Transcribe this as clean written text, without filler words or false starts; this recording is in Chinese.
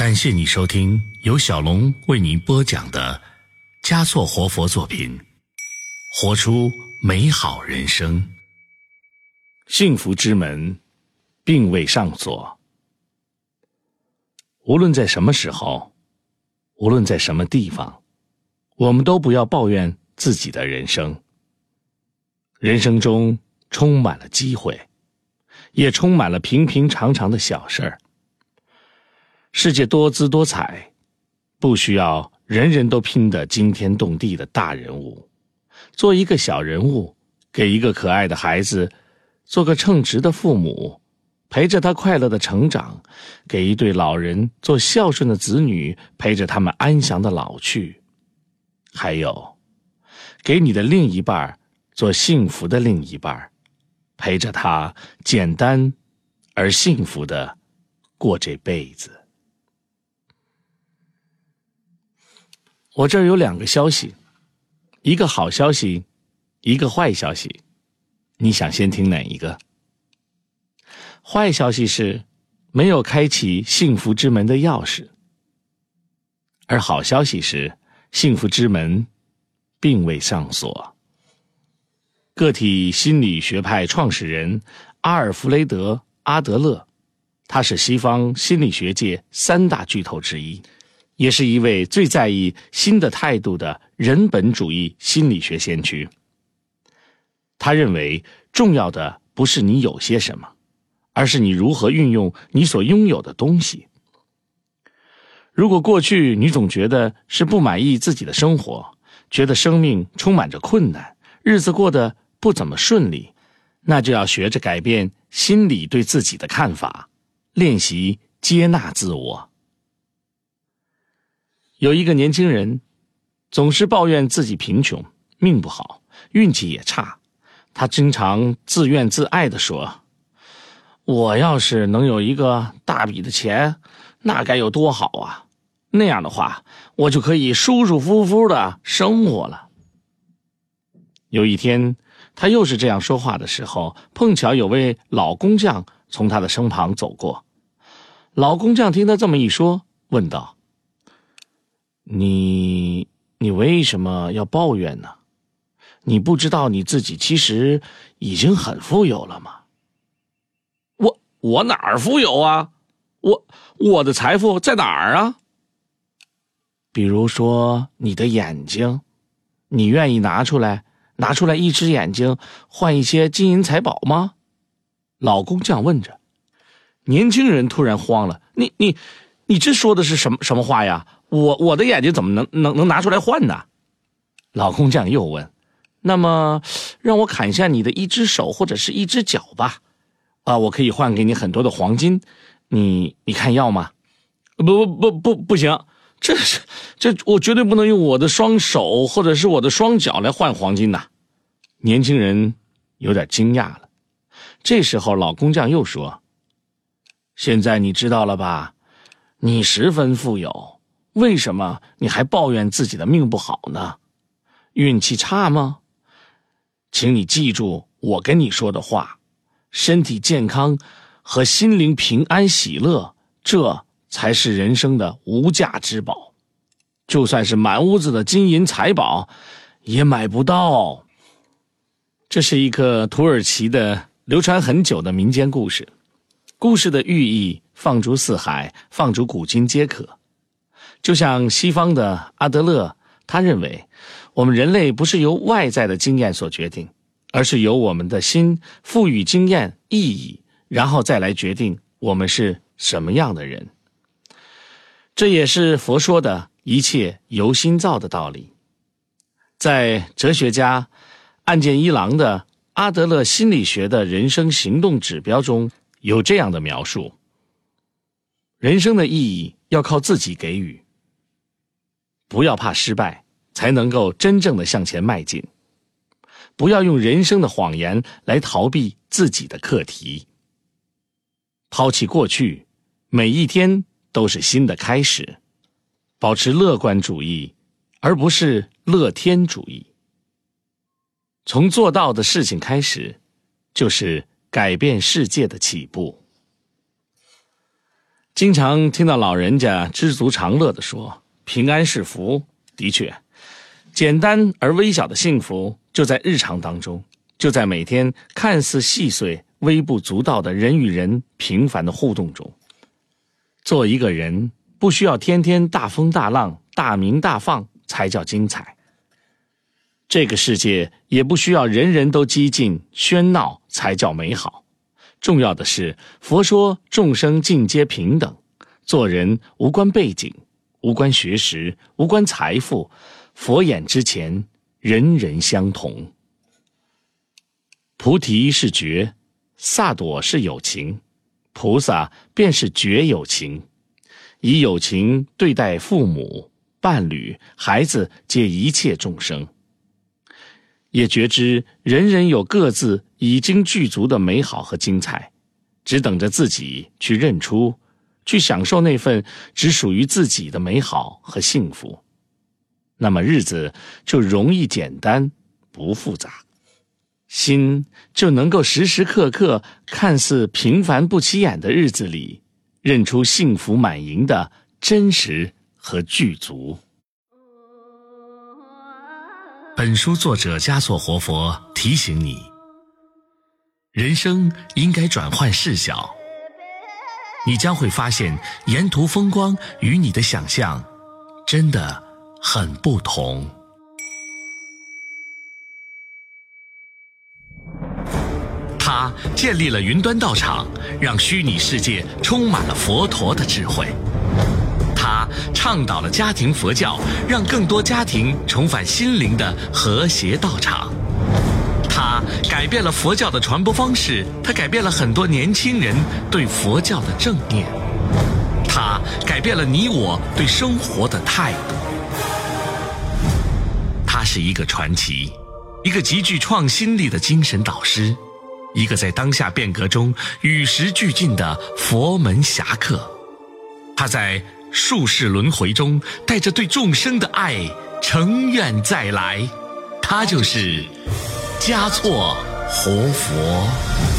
感谢你收听由小龙为您播讲的嘉措活佛作品，活出美好人生。幸福之门并未上锁。无论在什么时候，无论在什么地方，我们都不要抱怨自己的人生。人生中充满了机会，也充满了平平常常的小事儿。世界多姿多彩，不需要人人都拼得惊天动地的大人物。做一个小人物，给一个可爱的孩子做个称职的父母，陪着他快乐的成长，给一对老人做孝顺的子女，陪着他们安详的老去。还有，给你的另一半做幸福的另一半，陪着他简单而幸福的过这辈子。我这儿有2个消息，一个好消息，一个坏消息，你想先听哪一个？坏消息是没有开启幸福之门的钥匙，而好消息是幸福之门并未上锁。个体心理学派创始人阿尔弗雷德·阿德勒，他是西方心理学界3大巨头之一，也是一位最在意新的态度的人本主义心理学先驱。他认为重要的不是你有些什么，而是你如何运用你所拥有的东西。如果过去你总觉得是不满意自己的生活，觉得生命充满着困难，日子过得不怎么顺利，那就要学着改变心里对自己的看法，练习接纳自我。有一个年轻人总是抱怨自己贫穷，命不好，运气也差。他经常自怨自艾地说，我要是能有一个大笔的钱，那该有多好啊，那样的话我就可以舒舒服服的生活了。有一天他又是这样说话的时候，碰巧有位老工匠从他的身旁走过。老工匠听他这么一说，问道，你为什么要抱怨呢？你不知道你自己其实已经很富有了吗？我哪儿富有啊？我的财富在哪儿啊？比如说你的眼睛，你愿意拿出来一只眼睛换一些金银财宝吗？老工匠问着。年轻人突然慌了，你这说的是什么话呀？我的眼睛怎么能拿出来换呢？老工匠又问，那么让我砍下你的一只手或者是一只脚吧，我可以换给你很多的黄金，你看要吗？不行，这我绝对不能用我的双手或者是我的双脚来换黄金呐。年轻人有点惊讶了。这时候老工匠又说，现在你知道了吧？你十分富有，为什么你还抱怨自己的命不好呢？运气差吗？请你记住我跟你说的话，身体健康和心灵平安喜乐，这才是人生的无价之宝。就算是满屋子的金银财宝也买不到。这是一个土耳其的流传很久的民间故事，故事的寓意放诸四海，放逐古今皆可。就像西方的阿德勒，他认为我们人类不是由外在的经验所决定，而是由我们的心赋予经验意义，然后再来决定我们是什么样的人。这也是佛说的一切由心造的道理。在哲学家岸见一郎的阿德勒心理学的人生行动指标中有这样的描述，人生的意义要靠自己给予，不要怕失败，才能够真正的向前迈进。不要用人生的谎言来逃避自己的课题。抛弃过去，每一天都是新的开始。保持乐观主义，而不是乐天主义。从做到的事情开始，就是改变世界的起步。 经常听到老人家知足常乐地说，平安是福。的确，简单而微小的幸福就在日常当中，就在每天看似细碎、微不足道的人与人平凡的互动中。做一个人，不需要天天大风大浪、大鸣大放才叫精彩。这个世界也不需要人人都激进喧闹才叫美好。重要的是，佛说众生尽皆平等，做人无关背景，无关学识，无关财富，佛眼之前人人相同。菩提是觉，萨埵是有情，菩萨便是觉有情，以有情对待父母、伴侣、孩子皆一切众生，也觉知人人有各自已经具足的美好和精彩，只等着自己去认出，去享受那份只属于自己的美好和幸福。那么日子就容易简单，不复杂，心就能够时时刻刻看似平凡不起眼的日子里，认出幸福满盈的真实和具足。本书作者嘉措活佛提醒你，人生应该转换视角，你将会发现沿途风光与你的想象真的很不同。他建立了云端道场，让虚拟世界充满了佛陀的智慧。他倡导了家庭佛教，让更多家庭重返心灵的和谐道场。他改变了佛教的传播方式，他改变了很多年轻人对佛教的正念，他改变了你我对生活的态度。他是一个传奇，一个极具创新力的精神导师，一个在当下变革中与时俱进的佛门侠客。他在数世轮回中带着对众生的爱诚愿再来，他就是嘉措活佛。